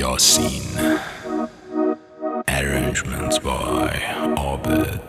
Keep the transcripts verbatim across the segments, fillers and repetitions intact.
Yasin. Arrangements by Abed.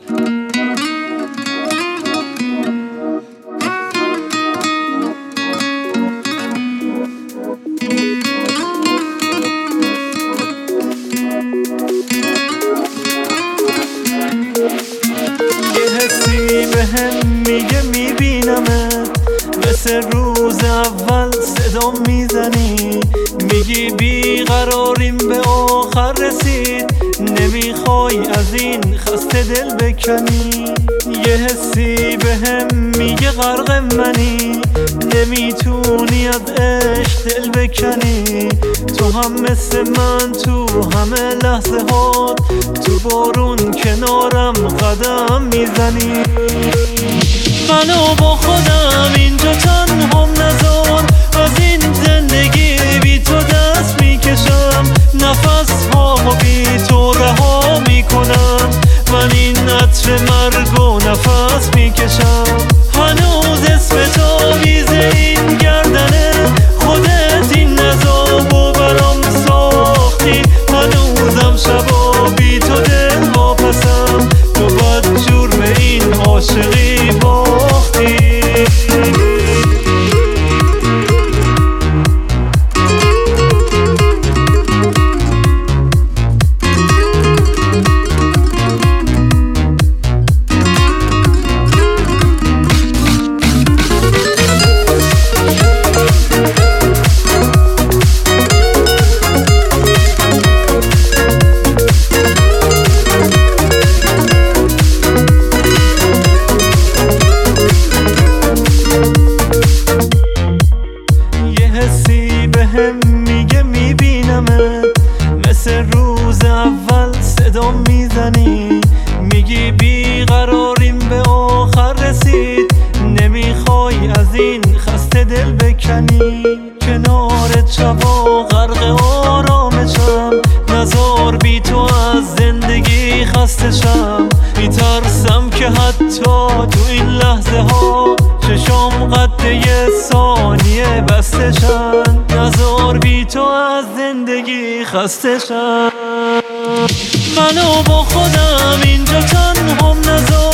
یه حسی بهم میگه میبینمت، مثل روز اول صدام میزنی، میگی بیقراریم به آخر رسید، نمیخوای از این خسته دل بکنی. یه حسی بهم میگه غرق منی، نمیتونی از عشق دل بکنی. تو هم مثل من تو همه لحظه ها، تو بارون کنارم قدم میزنی. منو با خودم اینجا تنهام نذار، از این زندگی بی تو دست میکشم، نفس ها بی تو رها میکنم. من این عطر مرگ و نفس میکشم، هنوز اسم تو بیزه این گردنه، خودت این عذاب و برام ساختی. هنوزم شبا بی تو دل واپسم، تو بدجور به این عاشقی باختی. بهم میگه میبینمت، مثل روز اول صدام میزنی، میگی بیقراریم به آخر رسید، نمیخوای از این خسته دل بکنی. کنارت شبا غرق آرامشم، نزار بی تو از زندگی خسته شم. میترسم که حتی تو این لحظه ها چشام قد یه ثانیه بسته شن، نزار بی تو از زندگی خسته شم. منو با خودم اینجا تنهام نذار،